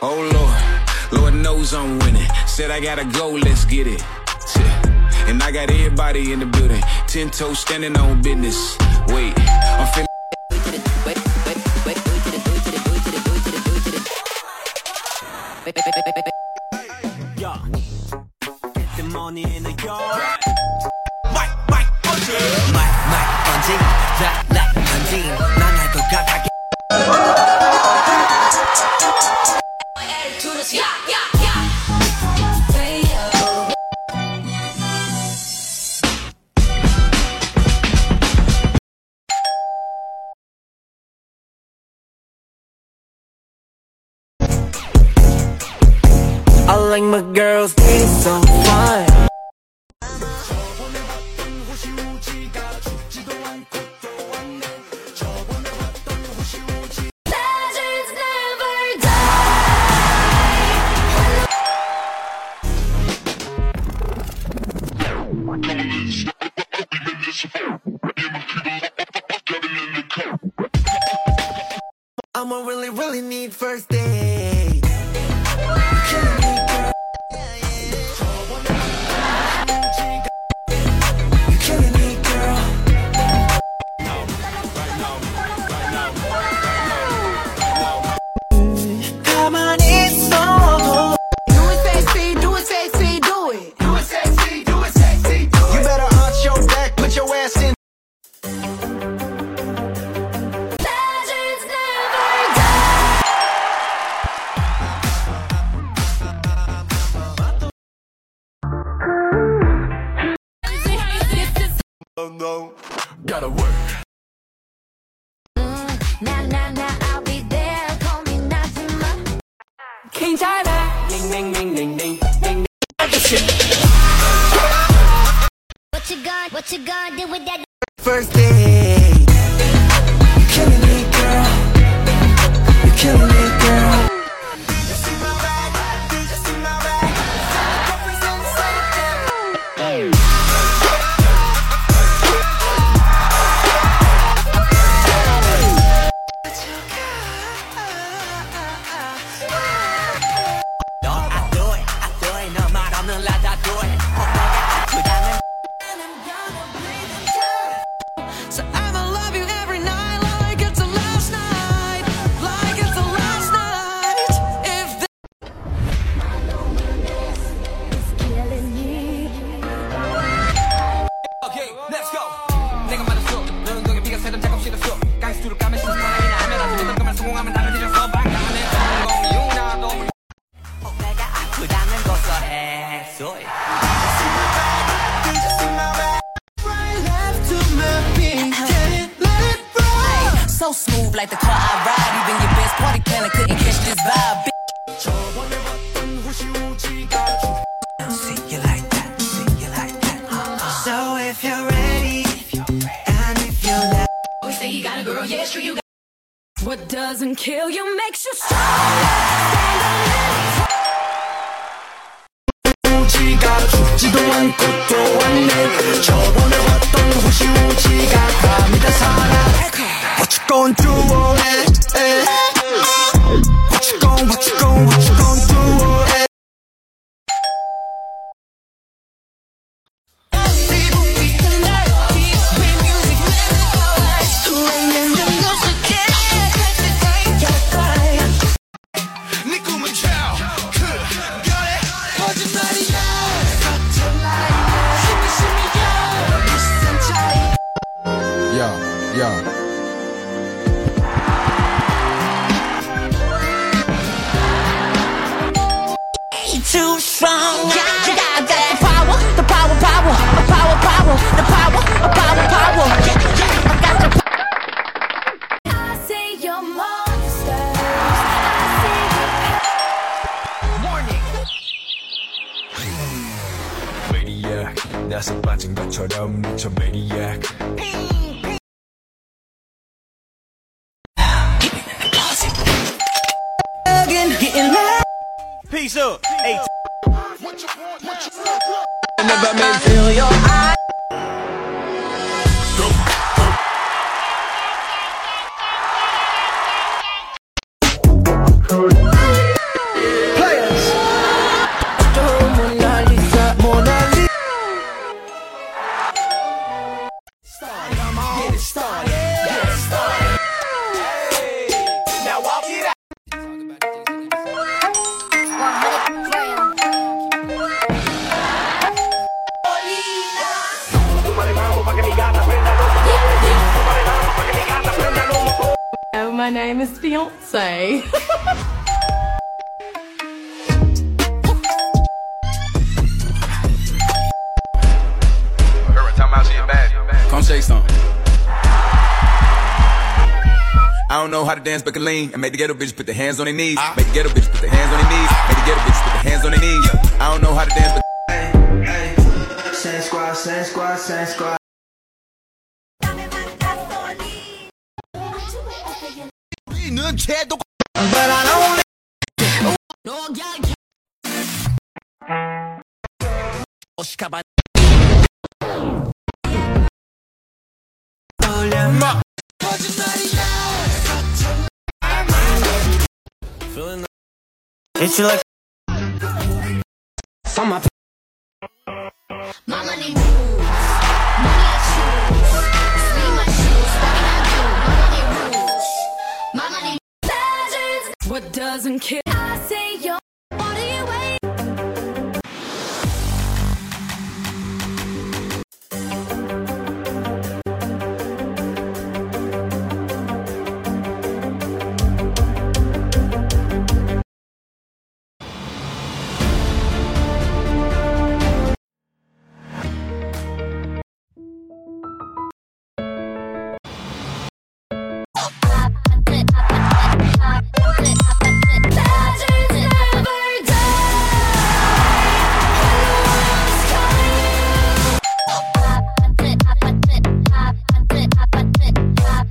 Oh Lord, Lord knows I'm winning. Said I gotta go, let's get it. And I got everybody in the building, 10 toes standing on business. Wait, I'm feeling. Yeah, get the money in the yard. Mike, punching. Mike, punching. Black, punching. 난 알 것 같아. I like my girls, they so fine. Legends never die. I'ma really need first date. No, gotta work. I'll be there. Call me Najima. King China. Ding ding ding ding ding ding. What you gonna do with that? First date. You killing me, girl. You killing me, girl. You see my bag? Did you see my bag? So I'ma love you every night like it's the last night, like it's the last night. If the Okay, let's go. 내가 말했어. 너는 너의 비가 새던 작업 싫었어. 가스투를 까면 신선하긴 하면 아주 모든 것만 성공하면 나를 뒤져서 반가워내. 성공 유나도. 내가 아프다는 것을 해소. So smooth like the car I ride. Even your best party planner couldn't catch this vibe. See you like that, see you like that. So if you're ready, and if you're not, always say you got a girl, yeah, sure you got. What doesn't kill you makes you stronger. 죽지도 않고 또 왔네. 저번에 왔던 후시우지가 감이다 살아. What you gon' do? What you gon' do? Too strong, I got that power, the power, the power. I got the I see your monsters. I see. Warning. Maniac, 나서 빠진 것처럼 미쳐 maniac. Peace up. Hey. Never meant feel your eyes. my name is Beyonce. Come shake some. I don't know how to dance but can lean and make the ghetto bitches put their hands on their knees. Make the ghetto bitches put their hands on their knees. Make the ghetto bitches put their hands on their knees. I don't know how to dance but Same squad, same squad, same squad. But I don't It's like